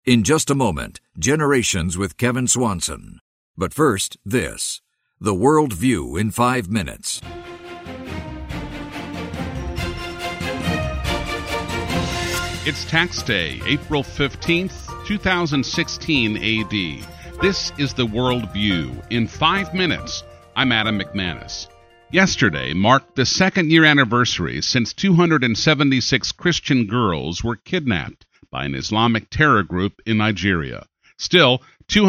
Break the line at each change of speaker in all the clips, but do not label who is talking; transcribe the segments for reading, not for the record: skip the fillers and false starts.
In just a moment, Generations with Kevin Swanson. But first, this. The World View in 5 minutes.
It's Tax Day, April 15th, 2016 AD. This is The World View in 5 minutes. I'm Adam McManus. Yesterday marked the second-year anniversary since 276 Christian girls were kidnapped by an Islamic terror group in Nigeria. Still,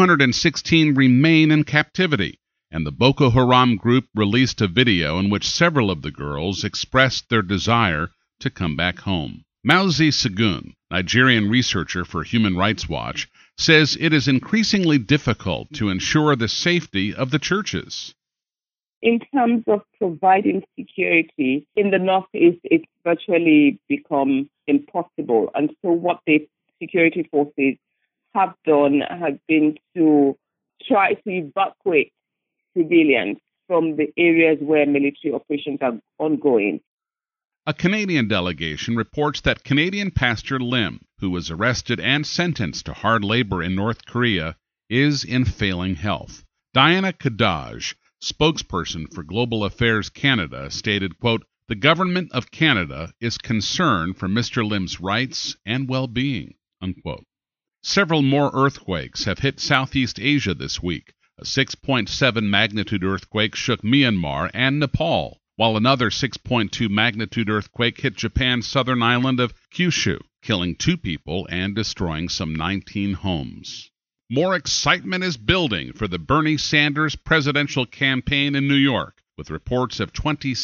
216 remain in captivity, and the Boko Haram group released a video in which several of the girls expressed their desire to come back home. Mauzi Segun, Nigerian researcher for Human Rights Watch, says it is increasingly difficult to ensure the safety of the churches.
In terms of providing security, in the Northeast, it's virtually become impossible. And so what the security forces have done has been to try to evacuate civilians from the areas where military operations are ongoing.
A Canadian delegation reports that Canadian Pastor Lim, who was arrested and sentenced to hard labor in North Korea, is in failing health. Diana Kadaj, spokesperson for Global Affairs Canada, stated, quote, "The government of Canada is concerned for Mr. Lim's rights and well-being," unquote. Several more earthquakes have hit Southeast Asia this week. A 6.7 magnitude earthquake shook Myanmar and Nepal, while another 6.2 magnitude earthquake hit Japan's southern island of Kyushu, killing 2 people and destroying some 19 homes. More excitement is building for the Bernie Sanders presidential campaign in New York, with reports of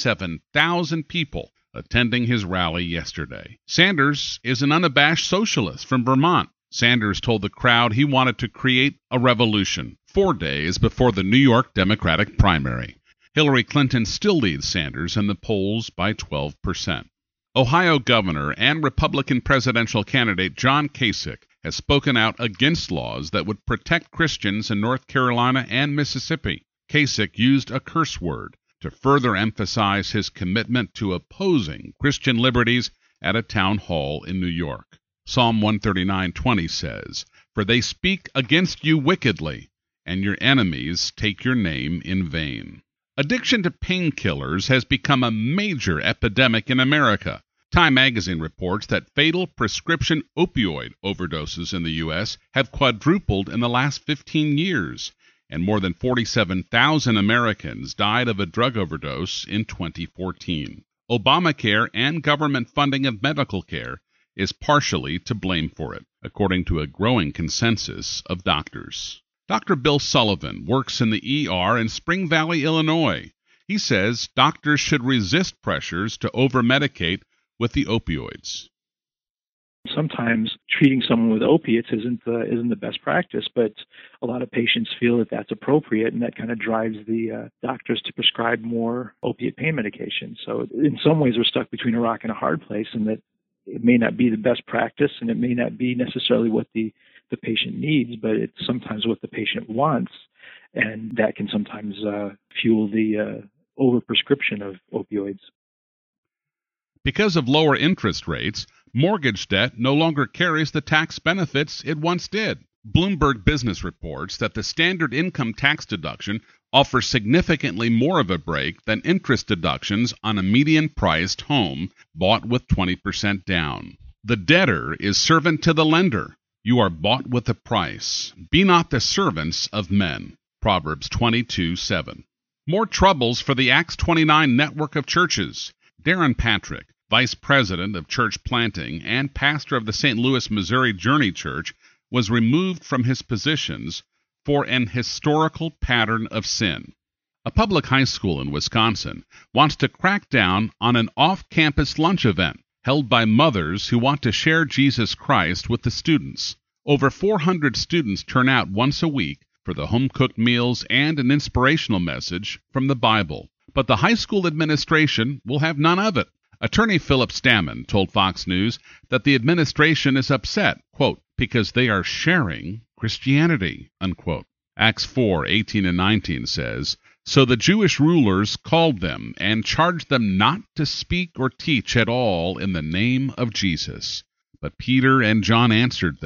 27,000 people attending his rally yesterday. Sanders is an unabashed socialist from Vermont. Sanders told the crowd he wanted to create a revolution 4 days before the New York Democratic primary. Hillary Clinton still leads Sanders in the polls by 12%. Ohio Governor and Republican presidential candidate John Kasich has spoken out against laws that would protect Christians in North Carolina and Mississippi. Kasich used a curse word to further emphasize his commitment to opposing Christian liberties at a town hall in New York. Psalm 139:20 says, "For they speak against you wickedly, and your enemies take your name in vain." Addiction to painkillers has become a major epidemic in America. Time magazine reports that fatal prescription opioid overdoses in the U.S. have quadrupled in the last 15 years, and more than 47,000 Americans died of a drug overdose in 2014. Obamacare and government funding of medical care is partially to blame for it, according to a growing consensus of doctors. Dr. Bill Sullivan works in the ER in Spring Valley, Illinois. He says doctors should resist pressures to over-medicate with the opioids.
Sometimes treating someone with opiates isn't the best practice, but a lot of patients feel that that's appropriate, and that kind of drives the doctors to prescribe more opiate pain medication. So in some ways, we're stuck between a rock and a hard place, and that it may not be the best practice, and it may not be necessarily what the patient needs, but it's sometimes what the patient wants, and that can sometimes fuel the overprescription of opioids.
Because of lower interest rates, mortgage debt no longer carries the tax benefits it once did. Bloomberg Business reports that the standard income tax deduction offers significantly more of a break than interest deductions on a median-priced home bought with 20% down. The debtor is servant to the lender. You are bought with a price. Be not the servants of men. Proverbs 22:7. More troubles for the Acts 29 network of churches. Darren Patrick, vice president of church planting and pastor of the St. Louis, Missouri Journey Church, was removed from his positions for an historical pattern of sin. A public high school in Wisconsin wants to crack down on an off-campus lunch event held by mothers who want to share Jesus Christ with the students. Over 400 students turn out once a week for the home-cooked meals and an inspirational message from the Bible. But the high school administration will have none of it. Attorney Philip Stammen told Fox News that the administration is upset, quote, because they are sharing Christianity, unquote. Acts 4:18 and 19 says, So the Jewish rulers called them and charged them not to speak or teach at all in the name of Jesus. But Peter and John answered them,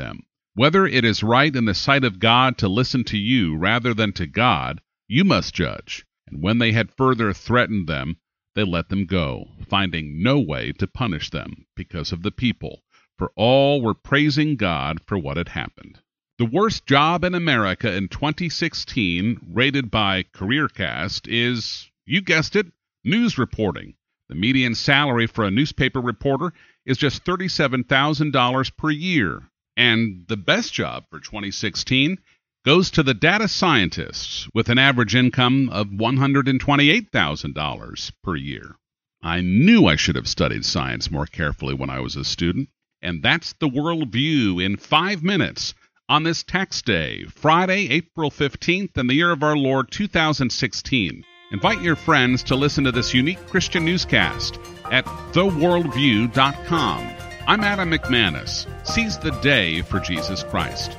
Whether it is right in the sight of God to listen to you rather than to God, you must judge. And when they had further threatened them, they let them go, finding no way to punish them because of the people, for all were praising God for what had happened. The worst job in America in 2016, rated by CareerCast, is, you guessed it, news reporting. The median salary for a newspaper reporter is just $37,000 per year. And the best job for 2016 goes to the data scientists with an average income of $128,000 per year. I knew I should have studied science more carefully when I was a student. And that's the Worldview in 5 minutes on this tax day, Friday, April 15th, in the year of our Lord 2016. Invite your friends to listen to this unique Christian newscast at theworldview.com. I'm Adam McManus. Seize the day for Jesus Christ.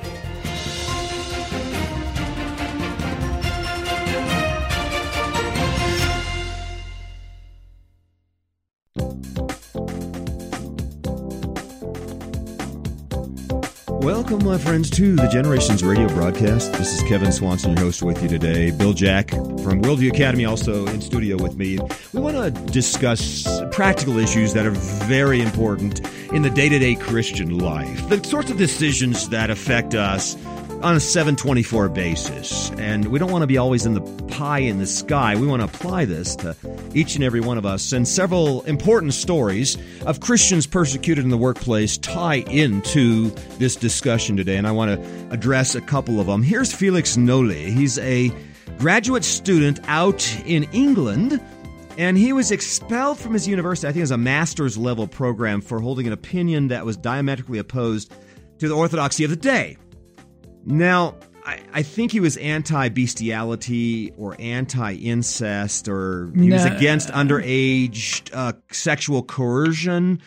Welcome, my friends, to the Generations Radio broadcast. This is Kevin Swanson, your host with you today. Bill Jack from Worldview Academy, also in studio with me. We want to discuss practical issues that are very important in the day-to-day Christian life. The sorts of decisions that affect us on a 7/24 basis. And we don't want to be always in the pie in the sky. We want to apply this to each and every one of us. And several important stories of Christians persecuted in the workplace tie into this discussion today. And I want to address a couple of them. Here's Felix Noli. He's a graduate student out in England, and he was expelled from his university, I think it was a master's level program, for holding an opinion that was diametrically opposed to the orthodoxy of the day. Now, I think he was anti-bestiality or anti-incest, or he was against underage sexual coercion.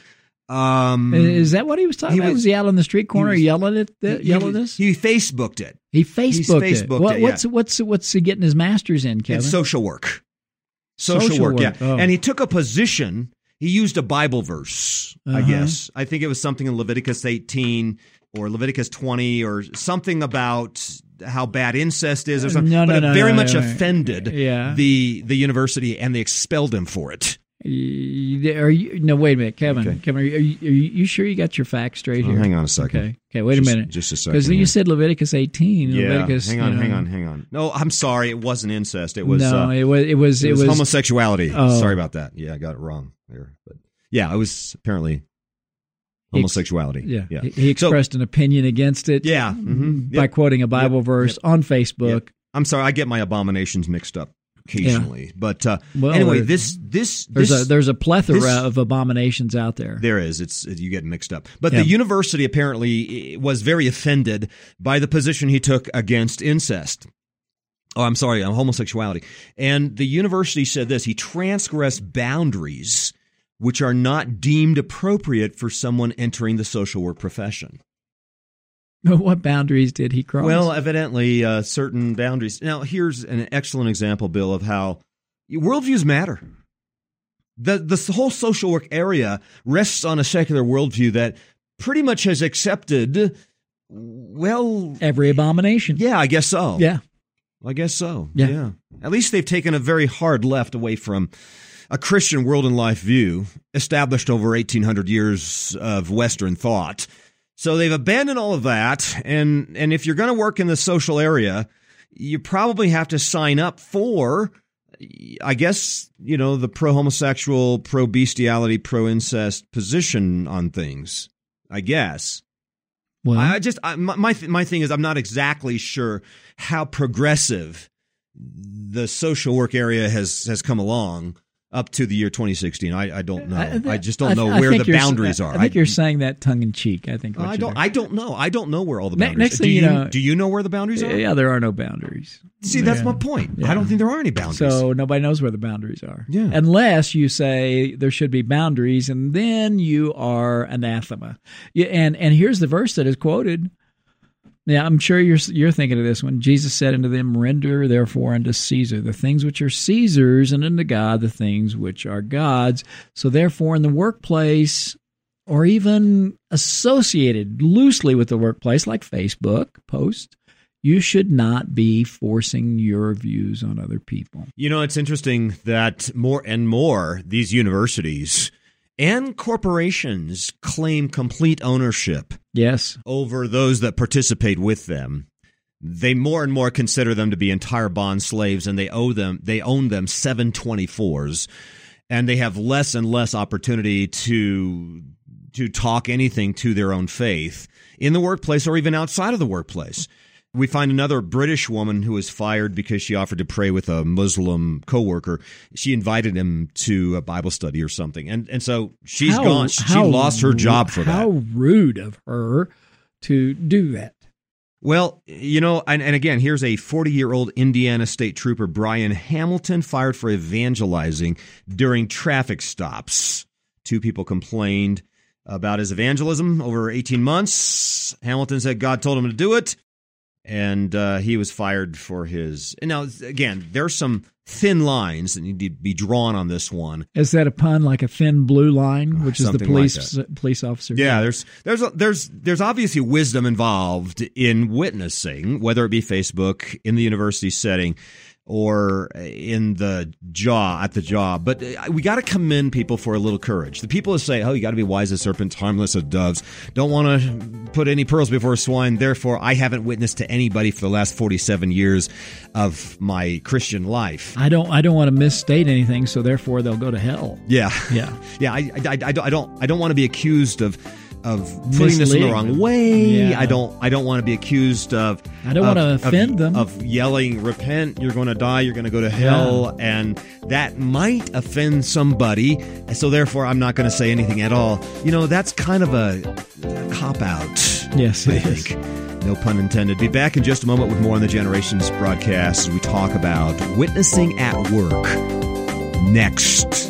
Is that what he was talking about? Was he out on the street corner yelling at this?
He Facebooked it.
He Facebooked it. What's he getting his master's in, Kevin?
It's social work. Social work, yeah. Oh. And he took a position. He used a Bible verse, I guess. I think it was something in Leviticus 18 or Leviticus 20 or something about how bad incest is or something. It very much offended the university, and they expelled him for it.
Wait a minute, Kevin. Okay. Kevin, are you sure you got your facts straight here?
Hang on a second.
Okay, wait a minute.
Just a second.
Because you said Leviticus 18.
Yeah,
Leviticus,
hang on. No, I'm sorry. It wasn't incest. It was
it was
homosexuality. Oh. Sorry about that. Yeah, I got it wrong there. But yeah, it was apparently homosexuality.
Yeah. He expressed an opinion against it.
Yeah.
By quoting a Bible verse on Facebook.
Yep. I'm sorry. I get my abominations mixed up occasionally, but anyway, there's a
plethora of abominations out there.
There is. You get mixed up. But the university apparently was very offended by the position he took against incest. Oh, I'm sorry, homosexuality. And the university said this: he transgressed boundaries which are not deemed appropriate for someone entering the social work profession.
What boundaries did he cross?
Well, evidently certain boundaries. Now, here's an excellent example, Bill, of how worldviews matter. The whole social work area rests on a secular worldview that pretty much has accepted,
every abomination.
Yeah, I guess so.
Yeah.
I guess so. Yeah. At least they've taken a very hard left away from a Christian world and life view established over 1,800 years of Western thought. So they've abandoned all of that, and if you're going to work in the social area, you probably have to sign up for, I guess, the pro-homosexual, pro-bestiality, pro-incest position on things, I guess. Well, my thing is, I'm not exactly sure how progressive the social work area has come along up to the year 2016. I don't know. I just don't know where the boundaries are.
I think you're saying that tongue in cheek. I think.
I don't know. I don't know where all the boundaries are. Do you know where the boundaries are?
Yeah, there are no boundaries.
See, that's my point. Yeah. I don't think there are any boundaries.
So nobody knows where the boundaries are. Yeah. Unless you say there should be boundaries, and then you are anathema. And here's the verse that is quoted. Yeah, I'm sure you're thinking of this one. Jesus said unto them, "Render therefore unto Caesar the things which are Caesar's, and unto God the things which are God's." So therefore, in the workplace, or even associated loosely with the workplace, like Facebook posts, you should not be forcing your views on other people.
You know, it's interesting that more and more these universities and corporations claim complete ownership over those that participate with them. They more and more consider them to be entire bond slaves, and they own them 724s, and they have less and less opportunity to talk anything to their own faith in the workplace or even outside of the workplace. We find another British woman who was fired because she offered to pray with a Muslim coworker. She invited him to a Bible study or something. And so she's gone. She lost her job for that.
How rude of her to do that.
Well, you know, and again, here's a 40-year-old Indiana State Trooper, Brian Hamilton, fired for evangelizing during traffic stops. 2 people complained about his evangelism over 18 months. Hamilton said God told him to do it. And he was fired for his. And now, again, there's some thin lines that need to be drawn on this one.
Is that a pun, like a thin blue line, which is the police officer?
Yeah, there's obviously wisdom involved in witnessing, whether it be Facebook in the university setting or in at the job. But we got to commend people for a little courage. The people who say, oh, you got to be wise as serpents, harmless as doves, don't want to put any pearls before swine. Therefore, I haven't witnessed to anybody for the last 47 years of my Christian life.
I don't want to misstate anything, so therefore they'll go to hell.
Yeah. I don't want to be accused of putting this in the wrong way. Yeah. I don't want to be accused of.
I don't want to offend them.
Of yelling, repent, you're going to die, you're going to go to hell, and that might offend somebody. So therefore, I'm not going to say anything at all. You know, that's kind of a cop-out.
Yes,
I think. No pun intended. Be back in just a moment with more on the Generations broadcast as we talk about witnessing at work. Next.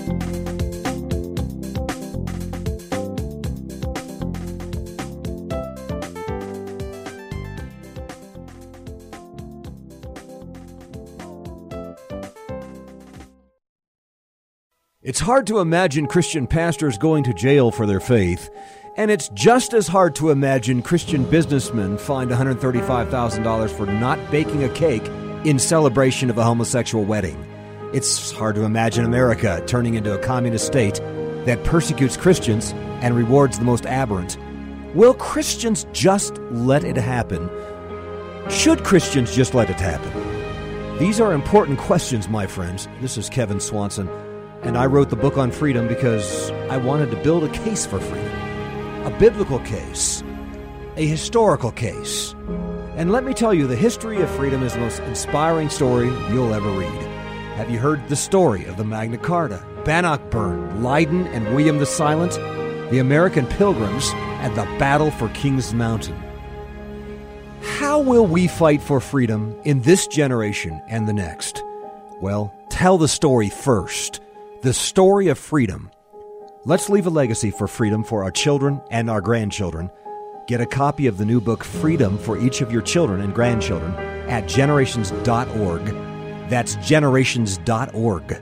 It's hard to imagine Christian pastors going to jail for their faith, and it's just as hard to imagine Christian businessmen fined $135,000 for not baking a cake in celebration of a homosexual wedding. It's hard to imagine America turning into a communist state that persecutes Christians and rewards the most aberrant. Will Christians just let it happen? Should Christians just let it happen? These are important questions, my friends. This is Kevin Swanson. And I wrote the book on freedom because I wanted to build a case for freedom. A biblical case. A historical case. And let me tell you, the history of freedom is the most inspiring story you'll ever read. Have you heard the story of the Magna Carta, Bannockburn, Leiden, and William the Silent, the American Pilgrims, and the Battle for Kings Mountain? How will we fight for freedom in this generation and the next? Well, tell the story first. The story of freedom. Let's leave a legacy for freedom for our children and our grandchildren. Get a copy of the new book, Freedom, for each of your children and grandchildren at generations.org. That's generations.org.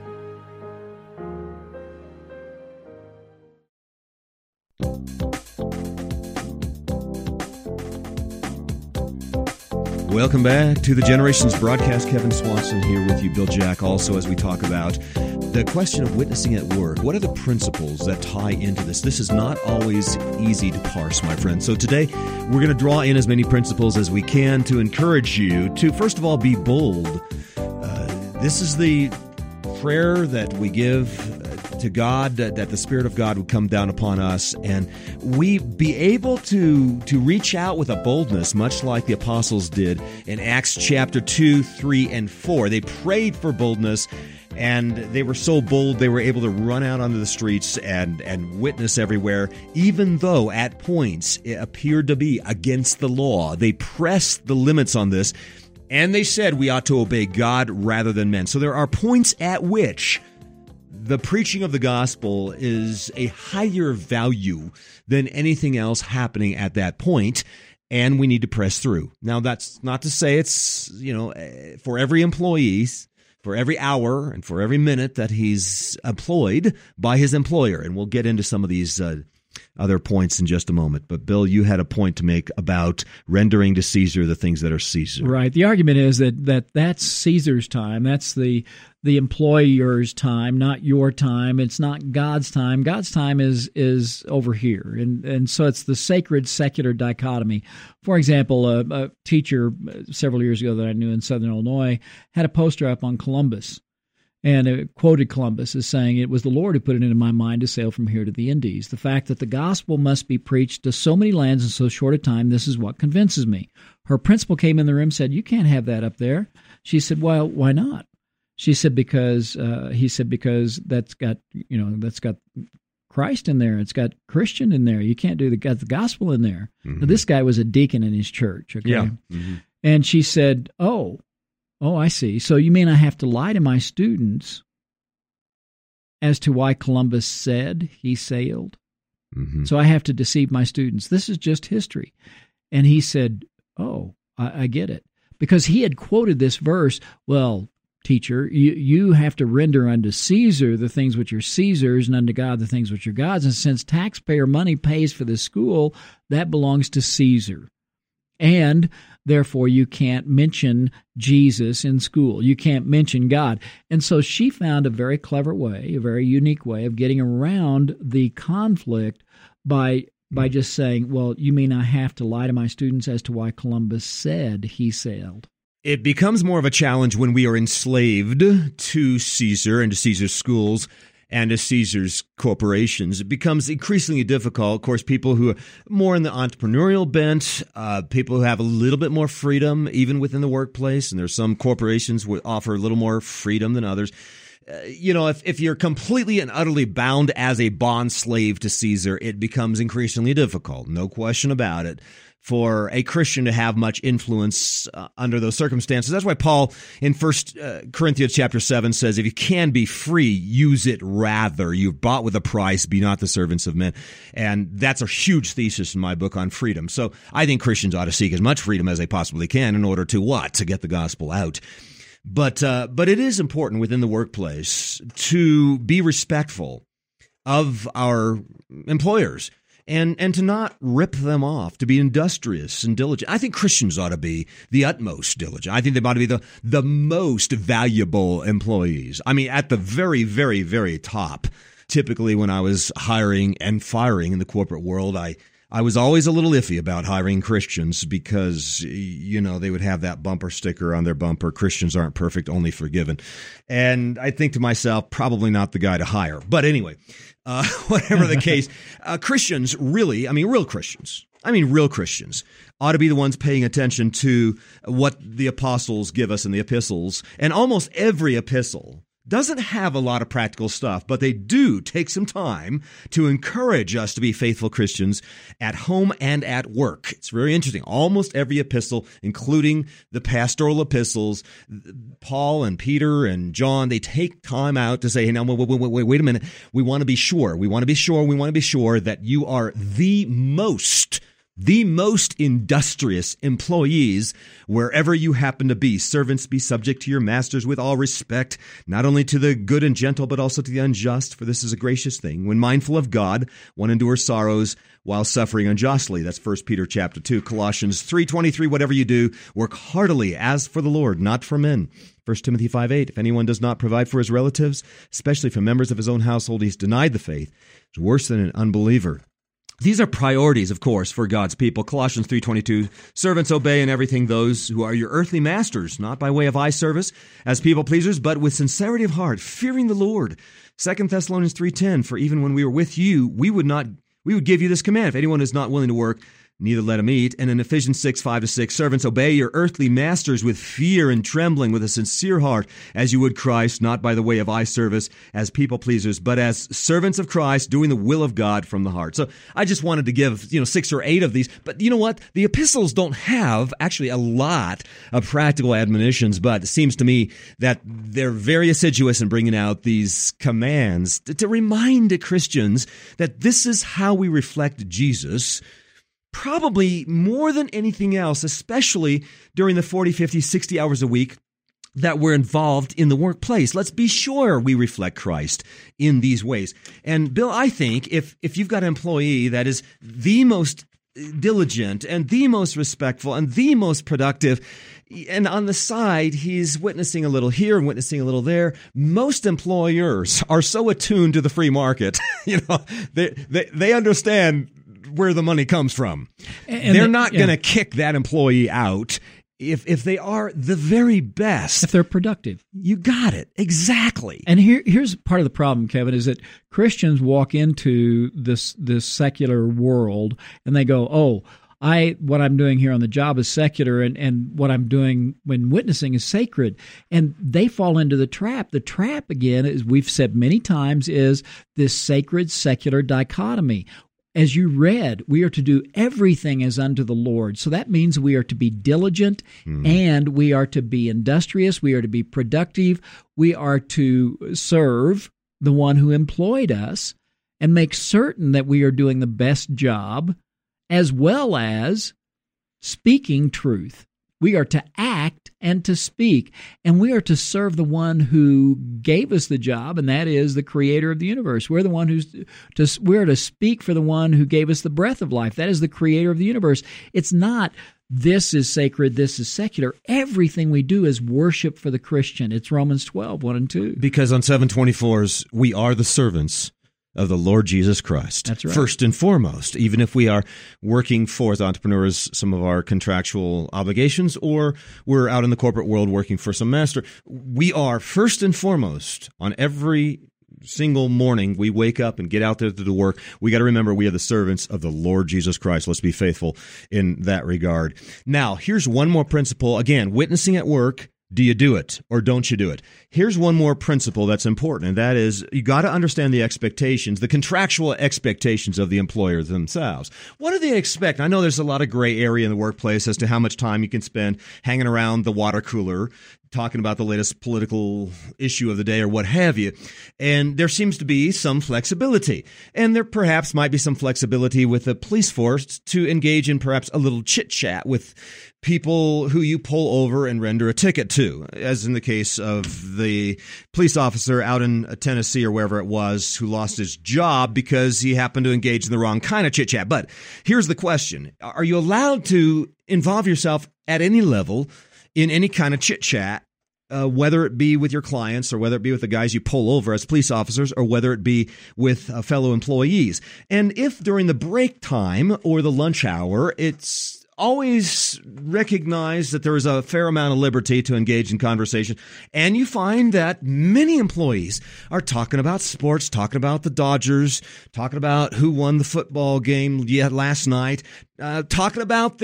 Welcome back to the Generations broadcast. Kevin Swanson here with you, Bill Jack, also as we talk about the question of witnessing at work. What are the principles that tie into this? This is not always easy to parse, my friend. So today, we're going to draw in as many principles as we can to encourage you to, first of all, be bold. This is the prayer that we give to God, that the Spirit of God would come down upon us, and we be able to reach out with a boldness, much like the apostles did in Acts chapter 2, 3, and 4. They prayed for boldness, and they were so bold they were able to run out onto the streets and witness everywhere, even though at points it appeared to be against the law. They pressed the limits on this, and they said we ought to obey God rather than men. So there are points at which the preaching of the gospel is a higher value than anything else happening at that point, and we need to press through. Now, that's not to say it's, for every employee, for every hour, and for every minute that he's employed by his employer, and we'll get into some of these other points in just a moment. But Bill, you had a point to make about rendering to Caesar the things that are Caesar.
Right. The argument is that's Caesar's time. That's the employer's time, not your time. It's not God's time. God's time is over here. And so it's the sacred secular dichotomy. For example, a teacher several years ago that I knew in Southern Illinois had a poster up on Columbus. And it quoted Columbus as saying, "It was the Lord who put it into my mind to sail from here to the Indies. The fact that the gospel must be preached to so many lands in so short a time, this is what convinces me." Her principal came in the room and said, "You can't have that up there." She said, "Well, why not?" She said, because that's got Christ in there. It's got Christian in there. You can't do the gospel in there. Mm-hmm. Now, this guy was a deacon in his church. Okay?
Yeah. Mm-hmm.
And she said, Oh, I see. So you mean I have to lie to my students as to why Columbus said he sailed? Mm-hmm. So I have to deceive my students. This is just history. And he said, "Oh, I get it." Because he had quoted this verse, "Well, teacher, you have to render unto Caesar the things which are Caesar's, and unto God the things which are God's. And since taxpayer money pays for the school, that belongs to Caesar. And therefore, you can't mention Jesus in school. You can't mention God." And so she found a very clever way, a very unique way of getting around the conflict by just saying, "Well, you mean I have to lie to my students as to why Columbus said he sailed?"
It becomes more of a challenge when we are enslaved to Caesar and to Caesar's schools and to Caesar's corporations. It becomes increasingly difficult. Of course, people who are more in the entrepreneurial bent, people who have a little bit more freedom, even within the workplace, and there's some corporations that offer a little more freedom than others. If you're completely and utterly bound as a bond slave to Caesar, it becomes increasingly difficult, no question about it, for a Christian to have much influence under those circumstances. That's why Paul in 1 Corinthians chapter 7 says, "If you can be free, use it rather. You've bought with a price, be not the servants of men." And that's a huge thesis in my book on freedom. So I think Christians ought to seek as much freedom as they possibly can in order to what? To get the gospel out. But it is important within the workplace to be respectful of our employers. And to not rip them off, to be industrious and diligent. I think Christians ought to be the utmost diligent. I think they ought to be the most valuable employees. I mean, at the very, very, very top. Typically, when I was hiring and firing in the corporate world, I was always a little iffy about hiring Christians because, they would have that bumper sticker on their bumper, "Christians aren't perfect, only forgiven." And I think to myself, probably not the guy to hire. But anyway, whatever the case, Christians really, real Christians ought to be the ones paying attention to what the apostles give us in the epistles. And almost every epistle doesn't have a lot of practical stuff, but they do take some time to encourage us to be faithful Christians at home and at work. It's very interesting. Almost every epistle, including the pastoral epistles, Paul and Peter and John, they take time out to say, "Hey, now, wait a minute. We want to be sure. We want to be sure that you are the most industrious employees wherever you happen to be. Servants, be subject to your masters with all respect, not only to the good and gentle, but also to the unjust, for this is a gracious thing. When mindful of God, one endures sorrows while suffering unjustly." That's 1 Peter chapter 2. Colossians 3:23, "Whatever you do, work heartily as for the Lord, not for men." 1 Timothy 5:8, "If anyone does not provide for his relatives, especially for members of his own household, he's denied the faith. It's worse than an unbeliever." These are priorities, of course, for God's people. Colossians 3:22, "Servants, obey in everything those who are your earthly masters, not by way of eye service as people pleasers, but with sincerity of heart, fearing the Lord." 2 Thessalonians 3:10, "For even when we were with you, we would give you this command. If anyone is not willing to work, neither let him eat." And in Ephesians 6:5-6, "Servants, obey your earthly masters with fear and trembling, with a sincere heart, as you would Christ, not by the way of eye service as people pleasers, but as servants of Christ, doing the will of God from the heart." So I just wanted to give 6 or 8 of these. But you know what? The epistles don't have actually a lot of practical admonitions, but it seems to me that they're very assiduous in bringing out these commands to remind Christians that this is how we reflect Jesus, probably more than anything else, especially during the 40, 50, 60 hours a week that we're involved in the workplace. Let's be sure we reflect Christ in these ways. And Bill, I think if you've got an employee that is the most diligent and the most respectful and the most productive, and on the side, he's witnessing a little here and witnessing a little there. Most employers are so attuned to the free market. They understand where the money comes from. And they're not going to kick that employee out if they are the very best.
If they're productive.
You got it. Exactly.
And here's part of the problem, Kevin, is that Christians walk into this secular world and they go, what I'm doing here on the job is secular, and what I'm doing when witnessing is sacred. And they fall into the trap. The trap, again, as we've said many times, is this sacred-secular dichotomy. As you read, we are to do everything as unto the Lord. So that means we are to be diligent and we are to be industrious. We are to be productive. We are to serve the one who employed us and make certain that we are doing the best job, as well as speaking truth. We are to act and to speak, and we are to serve the one who gave us the job, and that is the Creator of the universe. We're the one we're to speak for the one who gave us the breath of life. That is the Creator of the universe. It's not this is sacred, this is secular. Everything we do is worship for the Christian. It's Romans 12, 1 and 2.
Because on 724s, we are the servants of the Lord Jesus Christ.
That's right.
First and foremost, even if we are working for, as entrepreneurs, some of our contractual obligations, or we're out in the corporate world working for some master, we are first and foremost on every single morning we wake up and get out there to do work. We got to remember we are the servants of the Lord Jesus Christ. Let's be faithful in that regard. Now, here's one more principle. Again, witnessing at work. Do you do it or don't you do it? Here's one more principle that's important, and that is you got to understand the expectations, the contractual expectations of the employer themselves. What do they expect? I know there's a lot of gray area in the workplace as to how much time you can spend hanging around the water cooler, talking about the latest political issue of the day or what have you. And there seems to be some flexibility. And there perhaps might be some flexibility with the police force to engage in perhaps a little chit-chat with people who you pull over and render a ticket to, as in the case of the police officer out in Tennessee or wherever it was who lost his job because he happened to engage in the wrong kind of chit-chat. But here's the question. Are you allowed to involve yourself at any level in any kind of chit-chat, whether it be with your clients or whether it be with the guys you pull over as police officers or whether it be with fellow employees? And if during the break time or the lunch hour, it's always recognize that there is a fair amount of liberty to engage in conversation, and you find that many employees are talking about sports, talking about the Dodgers, talking about who won the football game last night, talking about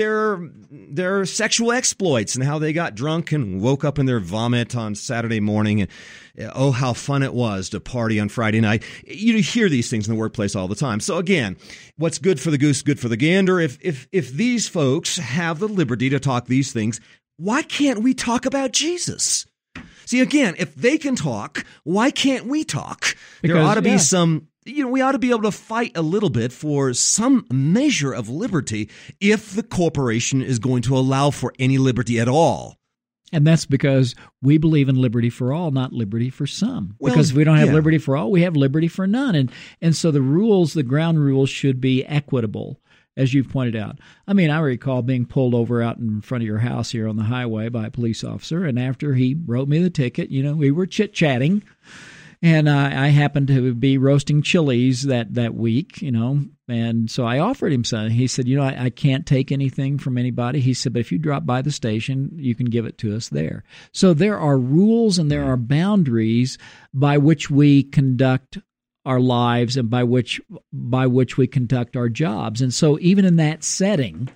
their sexual exploits and how they got drunk and woke up in their vomit on Saturday morning, and oh, how fun it was to party on Friday night. You hear these things in the workplace all the time. So again, what's good for the goose, good for the gander. If these folks have the liberty to talk these things, why can't we talk about Jesus? See, again, if they can talk, why can't we talk? There ought to be some, we ought to be able to fight a little bit for some measure of liberty if the corporation is going to allow for any liberty at all.
And that's because we believe in liberty for all, not liberty for some. Because if we don't have liberty for all, we have liberty for none. And so the rules, the ground rules should be equitable, as you've pointed out. I mean, I recall being pulled over out in front of your house here on the highway by a police officer, and after he wrote me the ticket, we were chit-chatting, and I happened to be roasting chilies that week, and so I offered him some. He said, I can't take anything from anybody. He said, but if you drop by the station, you can give it to us there. So there are rules and there are boundaries by which we conduct our lives and by which we conduct our jobs. And so even in that setting,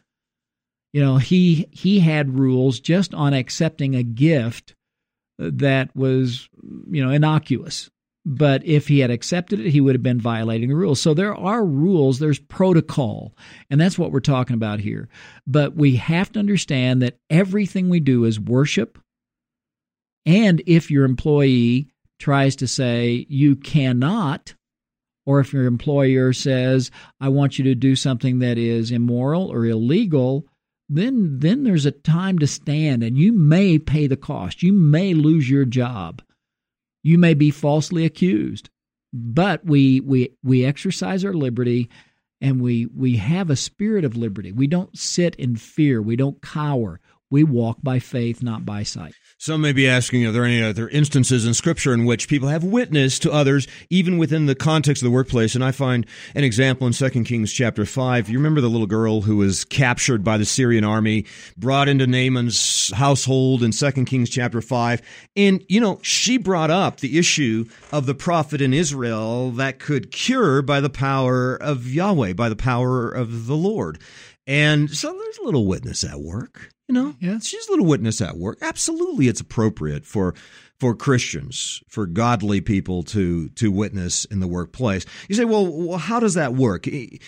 he had rules just on accepting a gift that was, innocuous. But if he had accepted it, he would have been violating the rules. So there are rules, there's protocol, and that's what we're talking about here. But we have to understand that everything we do is worship. And if your employee tries to say you cannot, or if your employer says, I want you to do something that is immoral or illegal, then there's a time to stand, and you may pay the cost. You may lose your job. You may be falsely accused. But we exercise our liberty, and we have a spirit of liberty. We don't sit in fear. We don't cower. We walk by faith, not by sight.
Some may be asking, are there any other instances in Scripture in which people have witnessed to others, even within the context of the workplace? And I find an example in 2 Kings chapter 5. You remember the little girl who was captured by the Syrian army, brought into Naaman's household in 2 Kings chapter 5. And, she brought up the issue of the prophet in Israel that could cure by the power of Yahweh, by the power of the Lord. And so there's a little witness at work.
Yeah.
She's a little witness at work. Absolutely, it's appropriate for Christians, for godly people to witness in the workplace. You say, well, how does that work?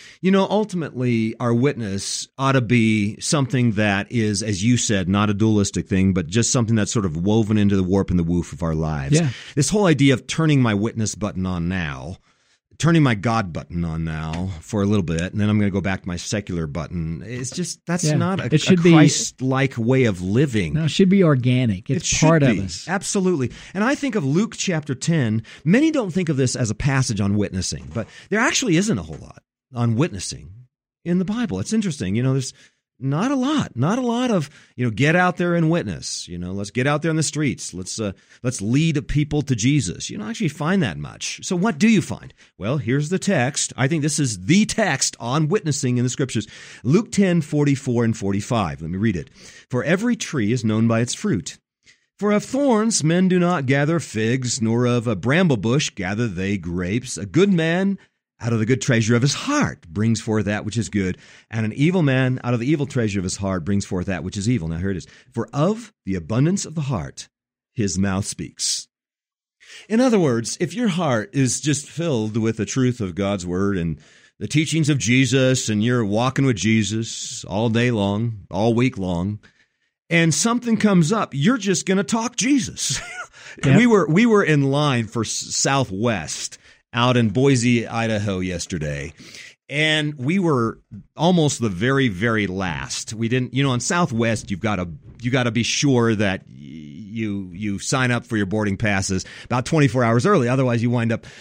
Ultimately, our witness ought to be something that is, as you said, not a dualistic thing, but just something that's sort of woven into the warp and the woof of our lives.
Yeah.
This whole idea of turning my witness button on now, turning my God button on now for a little bit, and then I'm going to go back to my secular button. It's just, that's not a Christ-like way of living.
No, it should be organic. It's part of us.
Absolutely. And I think of Luke chapter 10. Many don't think of this as a passage on witnessing, but there actually isn't a whole lot on witnessing in the Bible. It's interesting. There's not a lot of, get out there and witness, let's get out there in the streets. Let's lead people to Jesus. You don't actually find that much. So what do you find? Well, here's the text. I think this is the text on witnessing in the Scriptures. Luke 10:44 and 45. Let me read it. For every tree is known by its fruit. For of thorns men do not gather figs, nor of a bramble bush gather they grapes. A good man out of the good treasure of his heart brings forth that which is good, and an evil man out of the evil treasure of his heart brings forth that which is evil. Now here it is. For of the abundance of the heart, his mouth speaks. In other words, if your heart is just filled with the truth of God's word and the teachings of Jesus, and you're walking with Jesus all day long, all week long, and something comes up, you're just going to talk Jesus. Yep. We were in line for Southwest out in Boise, Idaho yesterday. And we were almost the very, very last. We didn't, on Southwest, you got to be sure that you sign up for your boarding passes about 24 hours early. Otherwise, you wind up,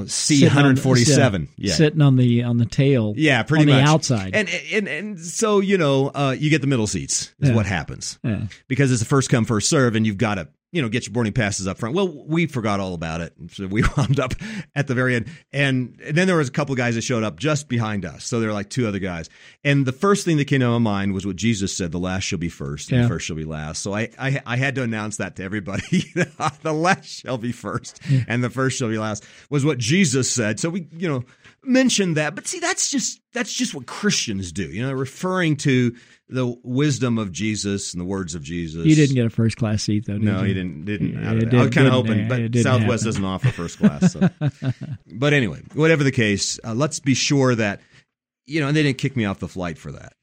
C-147.
Sitting on the tail.
Yeah, pretty much.
On the outside.
And so, you get the middle seats is what happens.
Yeah.
Because it's a first come, first serve, and you've got to, get your boarding passes up front. Well, we forgot all about it. So we wound up at the very end. And then there was a couple of guys that showed up just behind us. So there were like two other guys. And the first thing that came to my mind was what Jesus said, the last shall be first and the first shall be last. So I had to announce that to everybody. The last shall be first and the first shall be last was what Jesus said. So we, mentioned that. But see, that's just what Christians do, referring to the wisdom of Jesus and the words of Jesus.
You didn't get a first class seat, though, did you?
No, he didn't. I was kind of hoping, but Southwest doesn't offer first class. So. But anyway, whatever the case, let's be sure that, and they didn't kick me off the flight for that.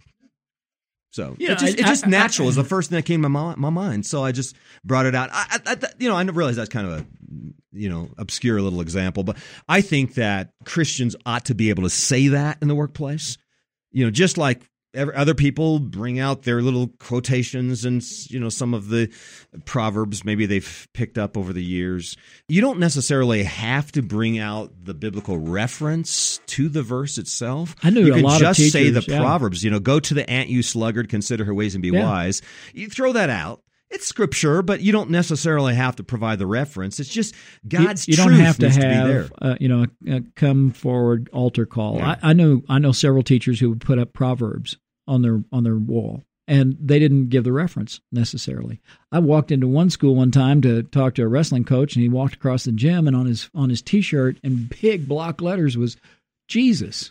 So it's just natural is the first thing that came to my mind. So I just brought it out. I realize that's kind of a, obscure little example, but I think that Christians ought to be able to say that in the workplace, just like other people bring out their little quotations and, some of the proverbs maybe they've picked up over the years. You don't necessarily have to bring out the biblical reference to the verse itself.
I knew
you can
a lot
just
of teachers,
say the proverbs, go to the ant, you sluggard, consider her ways and be wise. You throw that out. It's scripture, but you don't necessarily have to provide the reference. It's just God's truth.
You don't have to
needs
have,
to be there.
A come forward altar call.
Yeah.
I know several teachers who would put up proverbs on their wall, and they didn't give the reference necessarily. I walked into one school one time to talk to a wrestling coach, and he walked across the gym, and on his T-shirt in big block letters was Jesus.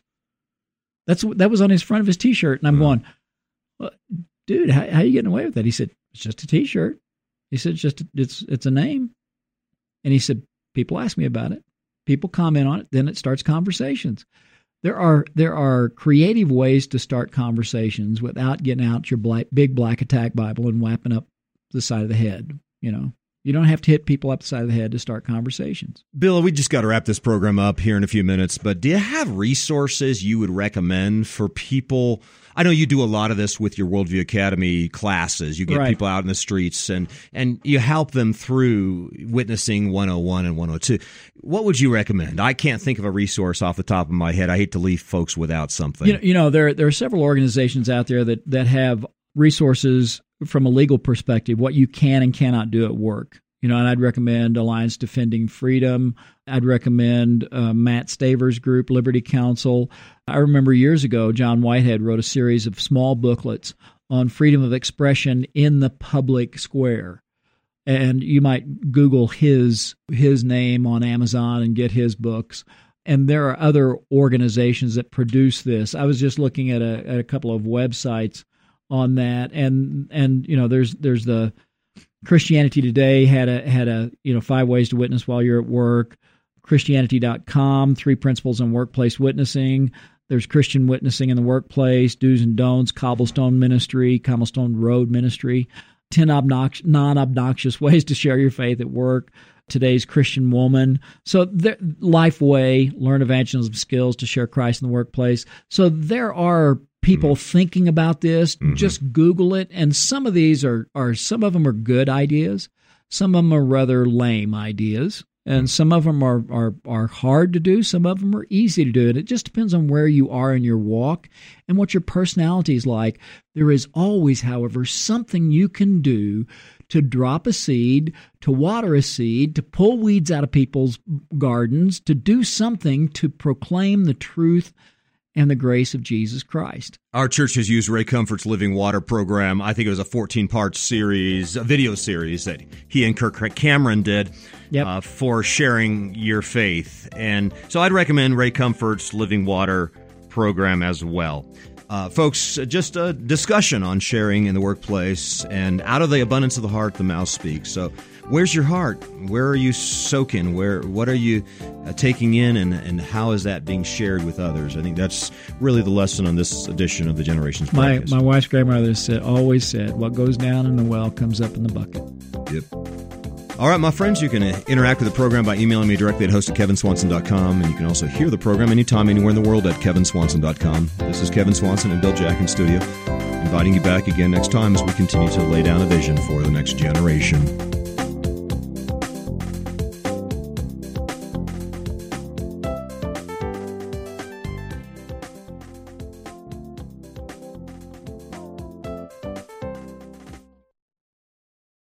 That was on his front of his T-shirt, and I'm going, well, dude, how are you getting away with that? He said, it's just a T-shirt. He said, it's a name. And he said, people ask me about it. People comment on it. Then it starts conversations. There are creative ways to start conversations without getting out your big black attack Bible and whapping up the side of the head. You don't have to hit people upside the head to start conversations.
Bill, we just got to wrap this program up here in a few minutes, but do you have resources you would recommend for people? I know you do a lot of this with your Worldview Academy classes. You get people out in the streets and you help them through Witnessing 101 and 102. What would you recommend? I can't think of a resource off the top of my head. I hate to leave folks without something.
There are several organizations out there that have resources from a legal perspective, what you can and cannot do at work. And I'd recommend Alliance Defending Freedom. I'd recommend Matt Staver's group, Liberty Counsel. I remember years ago, John Whitehead wrote a series of small booklets on freedom of expression in the public square. And you might Google his name on Amazon and get his books. And there are other organizations that produce this. I was just looking at a couple of websites on that, and there's the Christianity Today had a 5 ways to witness while you're at work. Christianity.com, 3 principles in workplace witnessing. There's Christian witnessing in the workplace, do's and don'ts, Cobblestone Ministry, Cobblestone Road Ministry, 10 non-obnoxious ways to share your faith at work. Today's Christian Woman. So Lifeway, learn evangelism skills to share Christ in the workplace. So there are people thinking about this. Just Google it. And some of these are some of them are good ideas. Some of them are rather lame ideas. And some of them are hard to do. Some of them are easy to do. And it just depends on where you are in your walk and what your personality is like. There is always, however, something you can do to drop a seed, to water a seed, to pull weeds out of people's gardens, to do something to proclaim the truth and the grace of Jesus Christ.
Our church has used Ray Comfort's Living Water program. I think it was a 14-part series, a video series that he and Kirk Cameron did for sharing your faith. And so I'd recommend Ray Comfort's Living Water program as well. Folks, just a discussion on sharing in the workplace, and out of the abundance of the heart, the mouth speaks. So where's your heart? Where are you soaking? What are you taking in, and how is that being shared with others? I think that's really the lesson on this edition of the Generations Podcast.
My wife's grandmother always said, what goes down in the well comes up in the bucket.
Yep. All right, my friends, you can interact with the program by emailing me directly at host@kevinswanson.com, and you can also hear the program anytime, anywhere in the world at kevinswanson.com. This is Kevin Swanson and Bill Jack in studio, inviting you back again next time as we continue to lay down a vision for the next generation.